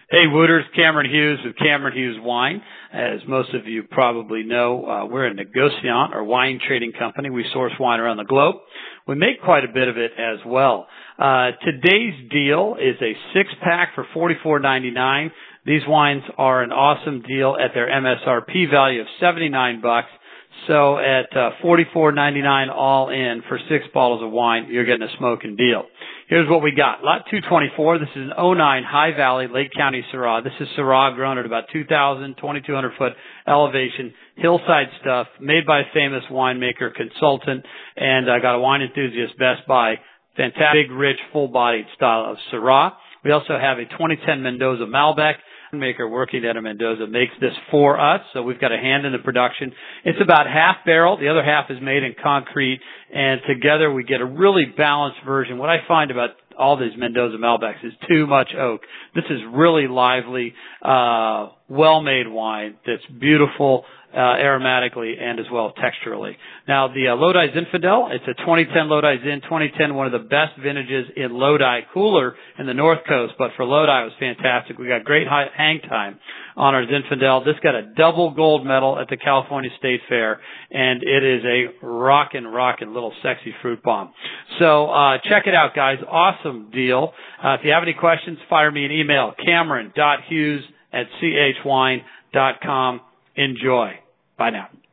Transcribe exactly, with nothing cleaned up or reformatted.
Hey, Wooters, Cameron Hughes with Cameron Hughes Wine. As most of you probably know, uh, we're a negociant or wine trading company. We source wine around the globe. We make quite a bit of it as well. Uh, today's deal is a six-pack for forty-four ninety-nine. These wines are an awesome deal at their M S R P value of seventy-nine bucks. So at uh, forty-four ninety-nine all in for six bottles of wine, you're getting a smoking deal. Here's what we got. Lot two twenty-four. This is an oh nine High Valley Lake County Syrah. This is Syrah grown at about two thousand, twenty-two hundred foot elevation, hillside stuff, made by a famous winemaker, consultant, and I got a wine enthusiast Best Buy. Fantastic, rich, full-bodied style of Syrah. We also have a twenty ten Mendoza Malbec. Maker working at a Mendoza makes this for us, so we've got a hand in the production. It's about half barrel. The other half is made in concrete, and together we get a really balanced version. What I find about all these Mendoza Malbecs is too much oak. This is really lively, uh, well-made wine that's beautiful uh, aromatically and as well texturally. Now, the uh, Lodi Zinfandel, it's a twenty ten Lodi Zin. twenty ten, one of the best vintages in Lodi, cooler in the North Coast, but for Lodi it was fantastic. We got great high hang time on our Zinfandel. This got a double gold medal at the California State Fair, and it is a rockin', rockin' little sexy fruit bomb. So uh check it out, guys. Awesome deal. Uh, if you have any questions, fire me an email, cameron dot hughes at c h wine dot com. Enjoy. Bye now.